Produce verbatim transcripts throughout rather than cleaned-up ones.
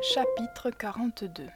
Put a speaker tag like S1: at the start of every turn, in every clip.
S1: Chapitre quarante-deux.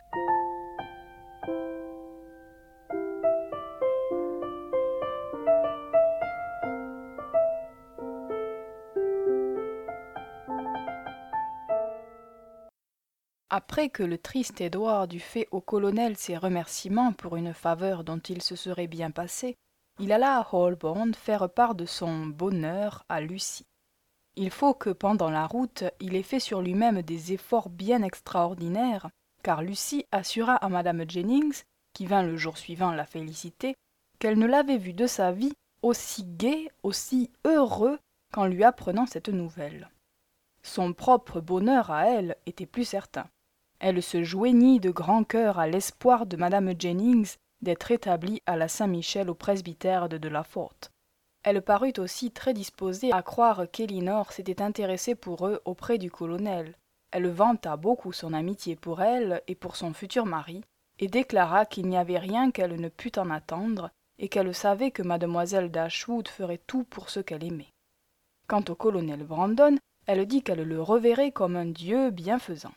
S1: Après que le triste Édouard eut fait au colonel ses remerciements pour une faveur dont il se serait bien passé, il alla à Holborn faire part de son bonheur à Lucie. Il faut que pendant la route il ait fait sur lui-même des efforts bien extraordinaires, car Lucie assura à madame Jennings, qui vint le jour suivant la féliciter, qu'elle ne l'avait vu de sa vie aussi gai, aussi heureux qu'en lui apprenant cette nouvelle. Son propre bonheur à elle était plus certain. Elle se joignit de grand cœur à l'espoir de madame Jennings d'être établie à la Saint-Michel au presbytère de De la Forte. Elle parut aussi très disposée à croire qu'Elinor s'était intéressée pour eux auprès du colonel. Elle vanta beaucoup son amitié pour elle et pour son futur mari, et déclara qu'il n'y avait rien qu'elle ne pût en attendre, et qu'elle savait que mademoiselle Dashwood ferait tout pour ce qu'elle aimait. Quant au colonel Brandon, elle dit qu'elle le reverrait comme un dieu bienfaisant.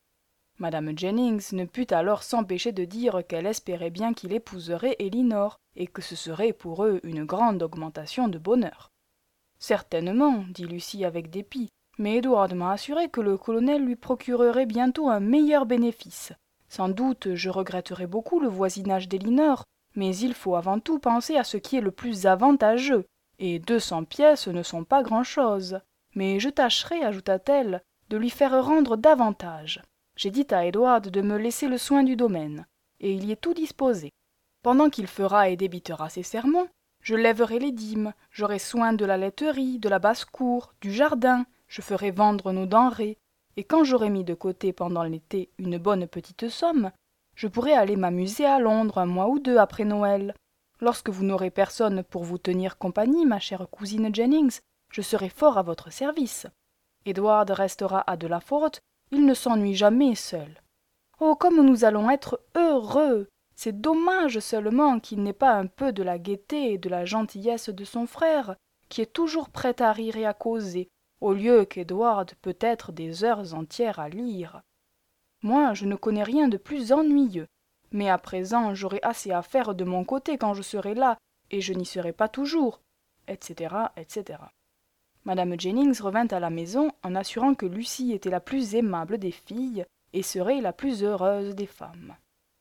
S1: Madame Jennings ne put alors s'empêcher de dire qu'elle espérait bien qu'il épouserait Elinor, et que ce serait pour eux une grande augmentation de bonheur. « Certainement, dit Lucie avec dépit, mais Edward m'a assuré que le colonel lui procurerait bientôt un meilleur bénéfice. Sans doute je regretterai beaucoup le voisinage d'Elinor, mais il faut avant tout penser à ce qui est le plus avantageux, et deux cents pièces ne sont pas grand-chose. Mais je tâcherai, ajouta-t-elle, de lui faire rendre davantage. J'ai dit à Edward de me laisser le soin du domaine, et il y est tout disposé. Pendant qu'il fera et débitera ses sermons, je lèverai les dîmes, j'aurai soin de la laiterie, de la basse-cour, du jardin, je ferai vendre nos denrées, et quand j'aurai mis de côté pendant l'été une bonne petite somme, je pourrai aller m'amuser à Londres un mois ou deux après Noël. Lorsque vous n'aurez personne pour vous tenir compagnie, ma chère cousine Jennings, je serai fort à votre service. Edward restera à De la Forte, il ne s'ennuie jamais seul. Oh, comme nous allons être heureux! C'est dommage seulement qu'il n'ait pas un peu de la gaieté et de la gentillesse de son frère, qui est toujours prêt à rire et à causer, au lieu qu'Edward peut être des heures entières à lire. Moi, je ne connais rien de plus ennuyeux, mais à présent j'aurai assez à faire de mon côté quand je serai là, et je n'y serai pas toujours, et cetera, et cetera. Madame Jennings revint à la maison en assurant que Lucie était la plus aimable des filles et serait la plus heureuse des femmes.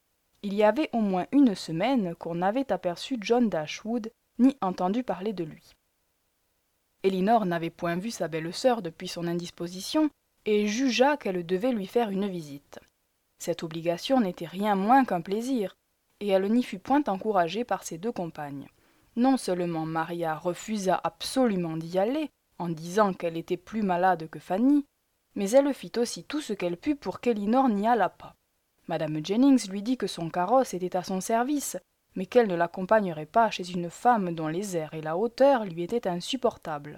S1: Il y avait au moins une semaine qu'on n'avait aperçu John Dashwood ni entendu parler de lui. Elinor n'avait point vu sa belle-sœur depuis son indisposition et jugea qu'elle devait lui faire une visite. Cette obligation n'était rien moins qu'un plaisir, et elle n'y fut point encouragée par ses deux compagnes. Non seulement Maria refusa absolument d'y aller, en disant qu'elle était plus malade que Fanny, mais elle fit aussi tout ce qu'elle put pour qu'Elinor n'y allât pas. Madame Jennings lui dit que son carrosse était à son service, mais qu'elle ne l'accompagnerait pas chez une femme dont les airs et la hauteur lui étaient insupportables.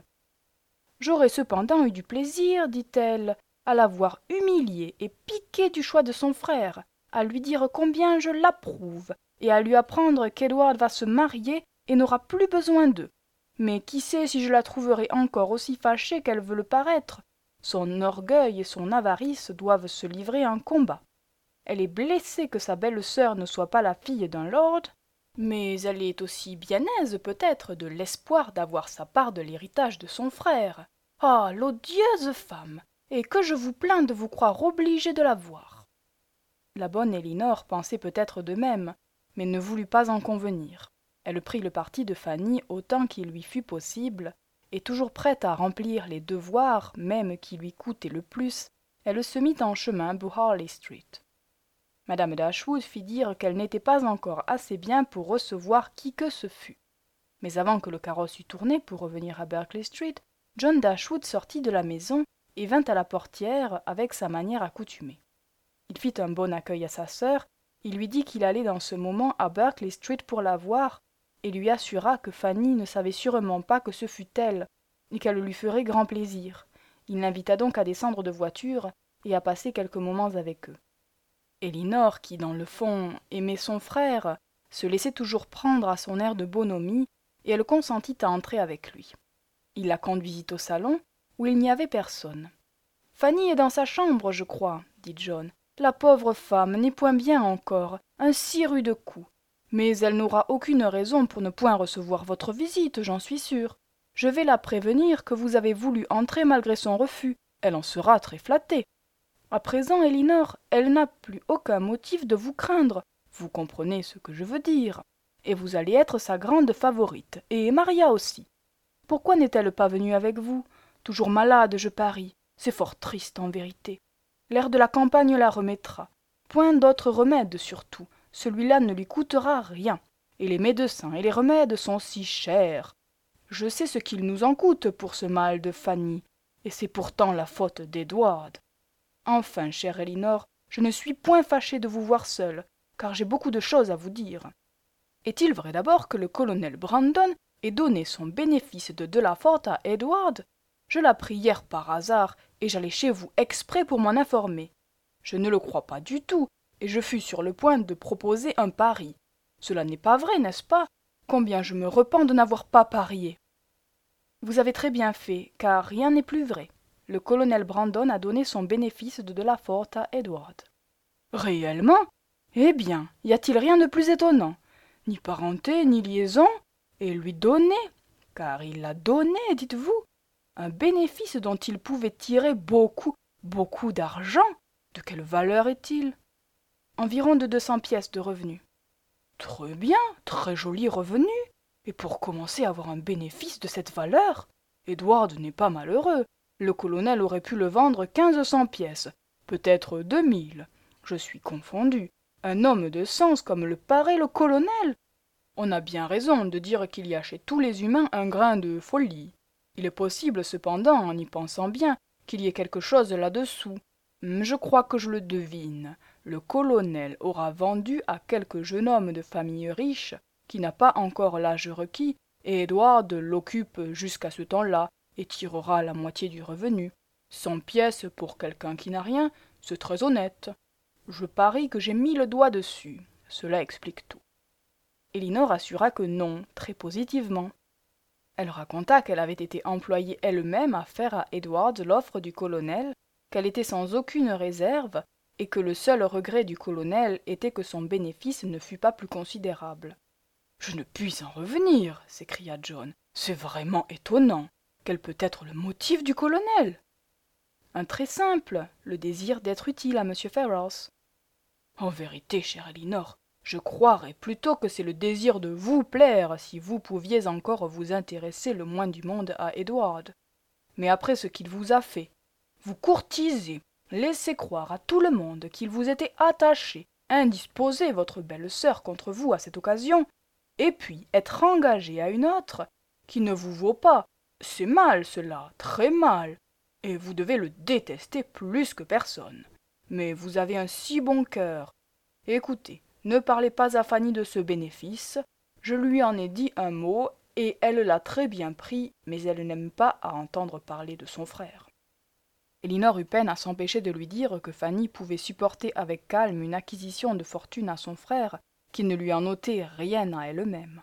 S1: « J'aurais cependant eu du plaisir, dit-elle, à la voir humiliée et piquée du choix de son frère, à lui dire combien je l'approuve, et à lui apprendre qu'Edward va se marier et n'aura plus besoin d'eux. Mais qui sait si je la trouverai encore aussi fâchée qu'elle veut le paraître. Son orgueil et son avarice doivent se livrer un combat. Elle est blessée que sa belle-sœur ne soit pas la fille d'un lord, mais elle est aussi bien aise peut-être de l'espoir d'avoir sa part de l'héritage de son frère. Ah, l'odieuse femme! Et que je vous plains de vous croire obligée de la voir. » La bonne Elinor pensait peut-être de même, mais ne voulut pas en convenir. Elle prit le parti de Fanny autant qu'il lui fut possible, et toujours prête à remplir les devoirs, même qui lui coûtaient le plus, elle se mit en chemin pour Harley Street. Madame Dashwood fit dire qu'elle n'était pas encore assez bien pour recevoir qui que ce fût. Mais avant que le carrosse eût tourné pour revenir à Berkeley Street, John Dashwood sortit de la maison et vint à la portière avec sa manière accoutumée. Il fit un bon accueil à sa sœur, il lui dit qu'il allait dans ce moment à Berkeley Street pour la voir, et lui assura que Fanny ne savait sûrement pas que ce fût elle, et qu'elle lui ferait grand plaisir. Il l'invita donc à descendre de voiture et à passer quelques moments avec eux. Elinor, qui dans le fond aimait son frère, se laissait toujours prendre à son air de bonhomie, et elle consentit à entrer avec lui. Il la conduisit au salon, où il n'y avait personne. « Fanny est dans sa chambre, je crois, dit John. La pauvre femme n'est point bien encore, un si rude coup. Mais elle n'aura aucune raison pour ne point recevoir votre visite, j'en suis sûre. Je vais la prévenir que vous avez voulu entrer malgré son refus. Elle en sera très flattée. À présent, Elinor, elle n'a plus aucun motif de vous craindre. Vous comprenez ce que je veux dire. Et vous allez être sa grande favorite, et Maria aussi. Pourquoi n'est-elle pas venue avec vous? Toujours malade, je parie. C'est fort triste, en vérité. L'air de la campagne la remettra. Point d'autre remède, surtout. Celui-là ne lui coûtera rien. Et les médecins et les remèdes sont si chers. Je sais ce qu'il nous en coûte pour ce mal de Fanny, et c'est pourtant la faute d'Edward. Enfin, chère Elinor, je ne suis point fâché de vous voir seule, car j'ai beaucoup de choses à vous dire. Est-il vrai d'abord que le colonel Brandon ait donné son bénéfice de Delafort à Edward? Je l'appris hier par hasard, et j'allais chez vous exprès pour m'en informer. Je ne le crois pas du tout, et je fus sur le point de proposer un pari. Cela n'est pas vrai, n'est-ce pas? Combien je me repens de n'avoir pas parié. Vous avez très bien fait, car rien n'est plus vrai. Le colonel Brandon a donné son bénéfice de Delafort à Edward. Réellement? Eh bien, y a-t-il rien de plus étonnant? Ni parenté, ni liaison, et lui donner, car il l'a donné, dites-vous, un bénéfice dont il pouvait tirer beaucoup, beaucoup d'argent. De quelle valeur est-il? Environ de deux cents pièces de revenu. Très bien, très joli revenu. Et pour commencer à avoir un bénéfice de cette valeur, Edward n'est pas malheureux. Le colonel aurait pu le vendre quinze cents pièces, peut-être deux mille. Je suis confondu. Un homme de sens comme le paraît le colonel. On a bien raison de dire qu'il y a chez tous les humains un grain de folie. Il est possible cependant, en y pensant bien, qu'il y ait quelque chose là-dessous. Je crois que je le devine. Le colonel aura vendu à quelque jeune homme de famille riche, qui n'a pas encore l'âge requis, et Edward l'occupe jusqu'à ce temps-là, et tirera la moitié du revenu. Cent pièces pour quelqu'un qui n'a rien, c'est très honnête. Je parie que j'ai mis le doigt dessus. Cela explique tout. Elinor assura que non, très positivement. Elle raconta qu'elle avait été employée elle-même à faire à Edward l'offre du colonel, qu'elle était sans aucune réserve, et que le seul regret du colonel était que son bénéfice ne fût pas plus considérable. « Je ne puis en revenir, s'écria John. C'est vraiment étonnant. Quel peut être le motif du colonel? Un très simple, le désir d'être utile à M. Ferrars. En vérité, chère Elinor, je croirais plutôt que c'est le désir de vous plaire si vous pouviez encore vous intéresser le moins du monde à Edward. Mais après ce qu'il vous a fait, vous courtisez, laissez croire à tout le monde qu'il vous était attaché, indisposé votre belle sœur contre vous à cette occasion, et puis être engagé à une autre qui ne vous vaut pas. C'est mal cela, très mal, et vous devez le détester plus que personne. Mais vous avez un si bon cœur. Écoutez, ne parlez pas à Fanny de ce bénéfice. Je lui en ai dit un mot, et elle l'a très bien pris, mais elle n'aime pas à entendre parler de son frère. Elinor eut peine à s'empêcher de lui dire que Fanny pouvait supporter avec calme une acquisition de fortune à son frère, qui ne lui en ôtait rien à elle-même.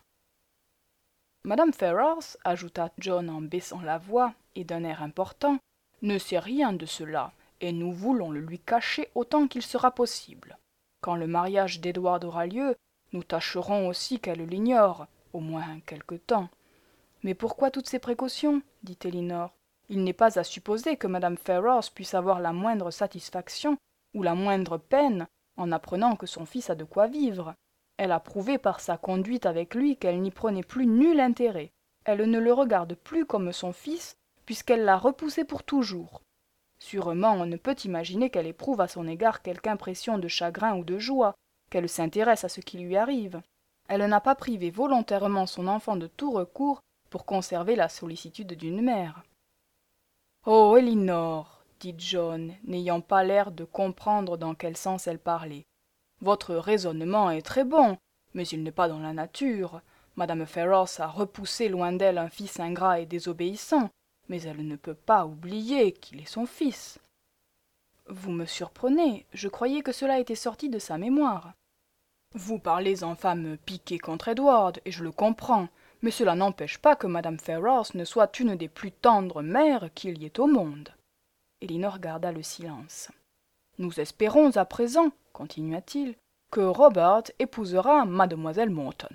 S1: Madame Ferrars, ajouta John en baissant la voix et d'un air important, ne sait rien de cela, et nous voulons le lui cacher autant qu'il sera possible. Quand le mariage d'Edward aura lieu, nous tâcherons aussi qu'elle l'ignore, au moins quelque temps. Mais pourquoi toutes ces précautions? dit Elinor. Il n'est pas à supposer que Madame Ferrars puisse avoir la moindre satisfaction ou la moindre peine en apprenant que son fils a de quoi vivre. Elle a prouvé par sa conduite avec lui qu'elle n'y prenait plus nul intérêt. Elle ne le regarde plus comme son fils, puisqu'elle l'a repoussé pour toujours. Sûrement, on ne peut imaginer qu'elle éprouve à son égard quelque impression de chagrin ou de joie, qu'elle s'intéresse à ce qui lui arrive. Elle n'a pas privé volontairement son enfant de tout recours pour conserver la sollicitude d'une mère. « Oh, Elinor, dit John, n'ayant pas l'air de comprendre dans quel sens elle parlait. Votre raisonnement est très bon, mais il n'est pas dans la nature. Madame Ferrars a repoussé loin d'elle un fils ingrat et désobéissant, mais elle ne peut pas oublier qu'il est son fils. Vous me surprenez, je croyais que cela était sorti de sa mémoire. Vous parlez en femme piquée contre Edward, et je le comprends, mais cela n'empêche pas que Madame Ferrars ne soit une des plus tendres mères qu'il y ait au monde. Elinor garda le silence. Nous espérons à présent, continua-t-il, que Robert épousera mademoiselle Morton.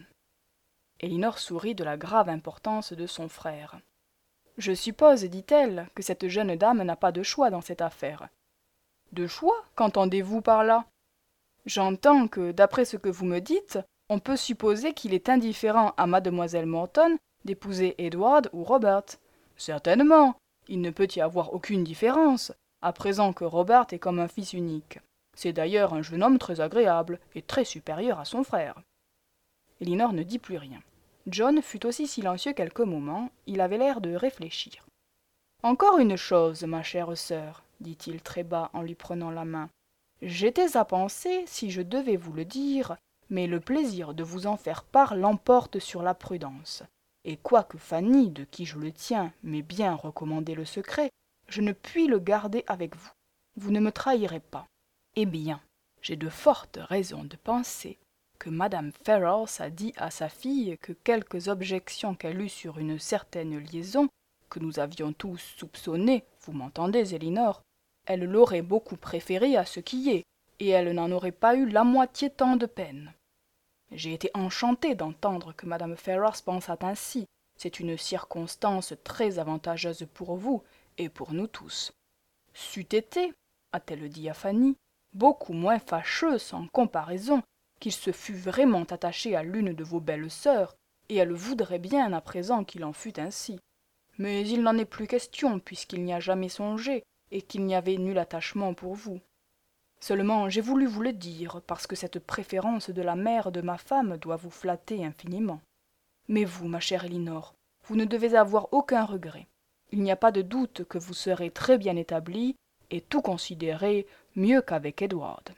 S1: Elinor sourit de la grave importance de son frère. « Je suppose, dit-elle, que cette jeune dame n'a pas de choix dans cette affaire. »« De choix? Qu'entendez-vous par là ?»« J'entends que, d'après ce que vous me dites, on peut supposer qu'il est indifférent à mademoiselle Morton d'épouser Edward ou Robert. »« Certainement, il ne peut y avoir aucune différence, à présent que Robert est comme un fils unique. C'est d'ailleurs un jeune homme très agréable et très supérieur à son frère. » Elinor ne dit plus rien. John fut aussi silencieux quelques moments, il avait l'air de réfléchir. « Encore une chose, ma chère sœur, dit-il très bas en lui prenant la main. J'étais à penser, si je devais vous le dire, mais le plaisir de vous en faire part l'emporte sur la prudence. Et quoique Fanny, de qui je le tiens, m'ait bien recommandé le secret, je ne puis le garder avec vous. Vous ne me trahirez pas. Eh bien, j'ai de fortes raisons de penser que madame Ferrars a dit à sa fille que quelques objections qu'elle eut sur une certaine liaison, que nous avions tous soupçonnée, vous m'entendez, Elinor, elle l'aurait beaucoup préférée à ce qui est, et elle n'en aurait pas eu la moitié tant de peine. J'ai été enchantée d'entendre que madame Ferrars pensât ainsi. C'est une circonstance très avantageuse pour vous et pour nous tous. C'eût été, a-t-elle dit à Fanny, beaucoup moins fâcheux sans comparaison qu'il se fût vraiment attaché à l'une de vos belles sœurs, et elle voudrait bien à présent qu'il en fût ainsi. Mais il n'en est plus question, puisqu'il n'y a jamais songé, et qu'il n'y avait nul attachement pour vous. Seulement j'ai voulu vous le dire, parce que cette préférence de la mère de ma femme doit vous flatter infiniment. Mais vous, ma chère Elinor, vous ne devez avoir aucun regret. Il n'y a pas de doute que vous serez très bien établie, et tout considéré mieux qu'avec Edward.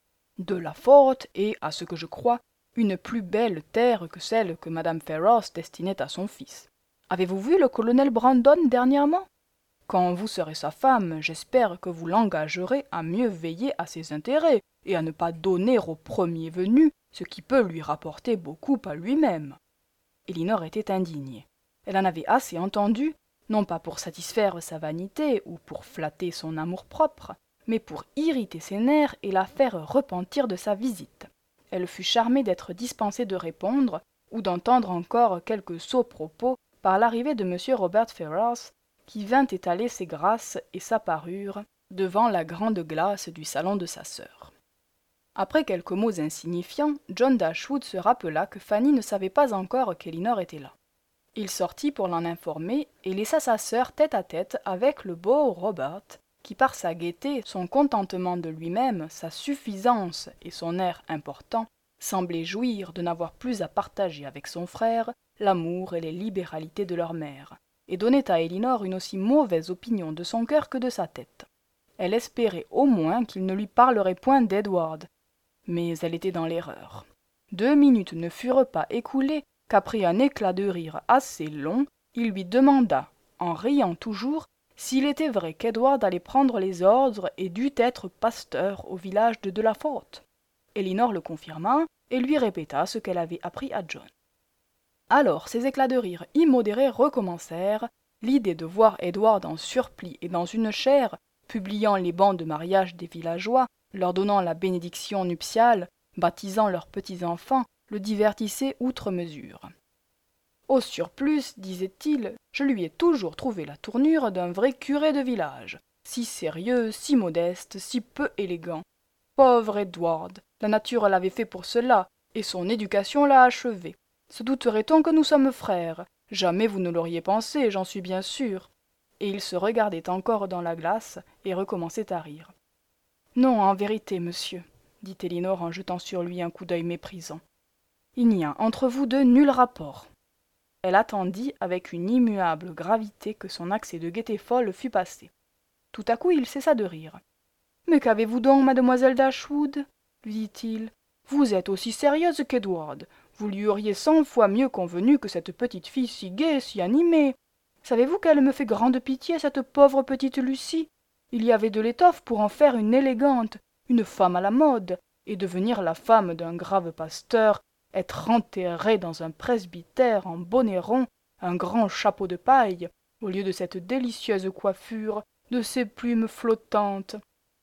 S1: De la Forte est, à ce que je crois, une plus belle terre que celle que madame Ferrars destinait à son fils. Avez-vous vu le colonel Brandon dernièrement? Quand vous serez sa femme, j'espère que vous l'engagerez à mieux veiller à ses intérêts et à ne pas donner au premier venu ce qui peut lui rapporter beaucoup à lui-même. Elinor était indignée. Elle en avait assez entendu, non pas pour satisfaire sa vanité ou pour flatter son amour-propre, mais pour irriter ses nerfs et la faire repentir de sa visite. Elle fut charmée d'être dispensée de répondre ou d'entendre encore quelques sots propos par l'arrivée de M. Robert Ferrars, qui vint étaler ses grâces et sa parure devant la grande glace du salon de sa sœur. Après quelques mots insignifiants, John Dashwood se rappela que Fanny ne savait pas encore qu'Elinor était là. Il sortit pour l'en informer et laissa sa sœur tête-à-tête avec le beau Robert, qui par sa gaieté, son contentement de lui-même, sa suffisance et son air important, semblait jouir de n'avoir plus à partager avec son frère l'amour et les libéralités de leur mère, et donnait à Elinor une aussi mauvaise opinion de son cœur que de sa tête. Elle espérait au moins qu'il ne lui parlerait point d'Edward, mais elle était dans l'erreur. Deux minutes ne furent pas écoulées qu'après un éclat de rire assez long, il lui demanda, en riant toujours, s'il était vrai qu'Edward allait prendre les ordres et dût être pasteur au village de Delaforte. Elinor le confirma et lui répéta ce qu'elle avait appris à John. Alors ces éclats de rire immodérés recommencèrent, l'idée de voir Edward en surplis et dans une chaire, publiant les bans de mariage des villageois, leur donnant la bénédiction nuptiale, baptisant leurs petits-enfants, le divertissait outre mesure. Au surplus, disait-il, je lui ai toujours trouvé la tournure d'un vrai curé de village, si sérieux, si modeste, si peu élégant. Pauvre Edward, la nature l'avait fait pour cela, et son éducation l'a achevé. Se douterait-on que nous sommes frères? Jamais vous ne l'auriez pensé, j'en suis bien sûr. Et il se regardait encore dans la glace et recommençait à rire. Non, en vérité, monsieur, dit Elinor en jetant sur lui un coup d'œil méprisant. Il n'y a entre vous deux nul rapport. Elle attendit avec une immuable gravité que son accès de gaieté folle fût passé. Tout à coup il cessa de rire. « Mais qu'avez-vous donc, mademoiselle Dashwood ?» lui dit-il. « Vous êtes aussi sérieuse qu'Edward. Vous lui auriez cent fois mieux convenu que cette petite fille si gaie, si animée. Savez-vous qu'elle me fait grande pitié, cette pauvre petite Lucie? Il y avait de l'étoffe pour en faire une élégante, une femme à la mode, et devenir la femme d'un grave pasteur, être enterrée dans un presbytère en bonnet rond, un grand chapeau de paille, au lieu de cette délicieuse coiffure, de ces plumes flottantes.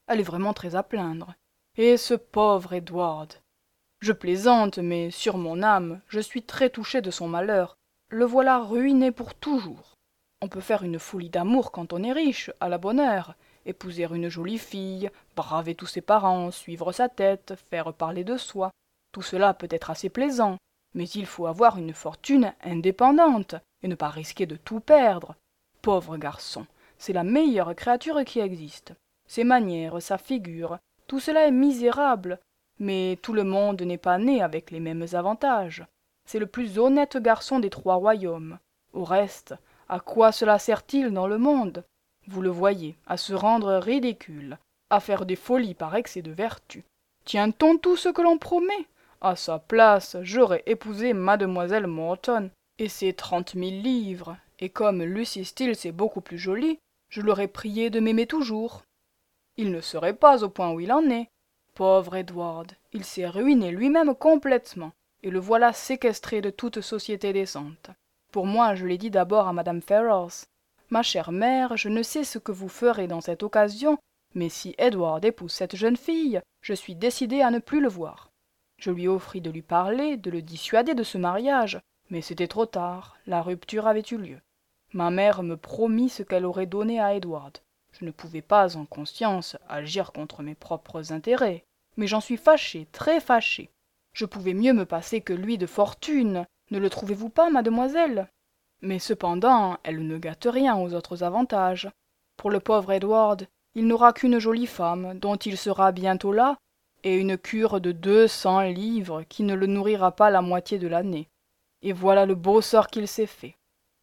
S1: Elle est vraiment très à plaindre. Et ce pauvre Edward. Je plaisante, mais sur mon âme, je suis très touché de son malheur. Le voilà ruiné pour toujours. On peut faire une folie d'amour quand on est riche, à la bonne heure, épouser une jolie fille, braver tous ses parents, suivre sa tête, faire parler de soi. Tout cela peut être assez plaisant, mais il faut avoir une fortune indépendante et ne pas risquer de tout perdre. Pauvre garçon, c'est la meilleure créature qui existe. Ses manières, sa figure, tout cela est misérable, mais tout le monde n'est pas né avec les mêmes avantages. C'est le plus honnête garçon des trois royaumes. Au reste, à quoi cela sert-il dans le monde? Vous le voyez, à se rendre ridicule, à faire des folies par excès de vertu. Tient-on tout ce que l'on promet? À sa place, j'aurais épousé mademoiselle Morton, et ses trente mille livres, et comme Lucy Steele est beaucoup plus jolie, je l'aurais prié de m'aimer toujours. Il ne serait pas au point où il en est. Pauvre Edward, il s'est ruiné lui-même complètement, et le voilà séquestré de toute société décente. Pour moi, je l'ai dit d'abord à madame Ferrars. Ma chère mère, je ne sais ce que vous ferez dans cette occasion, mais si Edward épouse cette jeune fille, je suis décidé à ne plus le voir. Je lui offris de lui parler, de le dissuader de ce mariage, mais c'était trop tard, la rupture avait eu lieu. Ma mère me promit ce qu'elle aurait donné à Edward. Je ne pouvais pas, en conscience, agir contre mes propres intérêts, mais j'en suis fâché, très fâché. Je pouvais mieux me passer que lui de fortune, ne le trouvez-vous pas, mademoiselle? Mais cependant, elle ne gâte rien aux autres avantages. Pour le pauvre Edward, il n'aura qu'une jolie femme, dont il sera bientôt là, et une cure de deux cents livres qui ne le nourrira pas la moitié de l'année. Et voilà le beau sort qu'il s'est fait.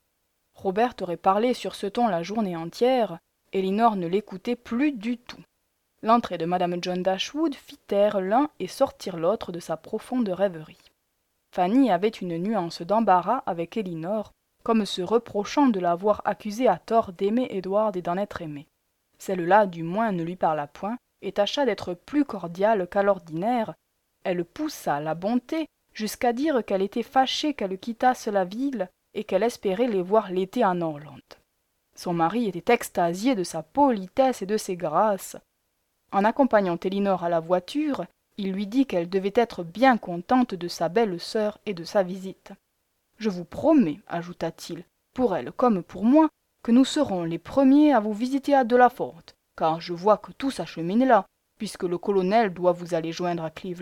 S1: Robert aurait parlé sur ce ton la journée entière, Elinor ne l'écoutait plus du tout. L'entrée de madame John Dashwood fit taire l'un et sortir l'autre de sa profonde rêverie. Fanny avait une nuance d'embarras avec Elinor, comme se reprochant de l'avoir accusée à tort d'aimer Edward et d'en être aimée. Celle-là, du moins, ne lui parla point, et tâcha d'être plus cordiale qu'à l'ordinaire. Elle poussa la bonté jusqu'à dire qu'elle était fâchée qu'elle quittasse la ville et qu'elle espérait les voir l'été en Orlande. Son mari était extasié de sa politesse et de ses grâces. En accompagnant Elinor à la voiture, il lui dit qu'elle devait être bien contente de sa belle-sœur et de sa visite. « Je vous promets, ajouta-t-il, pour elle comme pour moi, que nous serons les premiers à vous visiter à Delafort, car je vois que tout s'achemine là, puisque le colonel doit vous aller joindre à Cleveland. »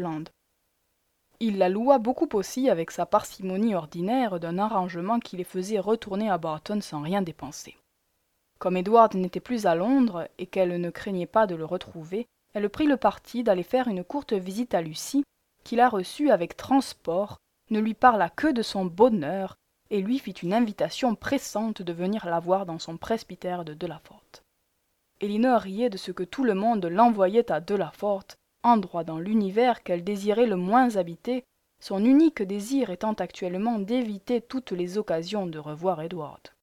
S1: Il la loua beaucoup aussi avec sa parcimonie ordinaire d'un arrangement qui les faisait retourner à Barton sans rien dépenser. Comme Edward n'était plus à Londres et qu'elle ne craignait pas de le retrouver, elle prit le parti d'aller faire une courte visite à Lucie, qui la reçut avec transport, ne lui parla que de son bonheur et lui fit une invitation pressante de venir la voir dans son presbytère de Delafort. Elinor riait de ce que tout le monde l'envoyait à Delafort, endroit dans l'univers qu'elle désirait le moins habiter, son unique désir étant actuellement d'éviter toutes les occasions de revoir Edward.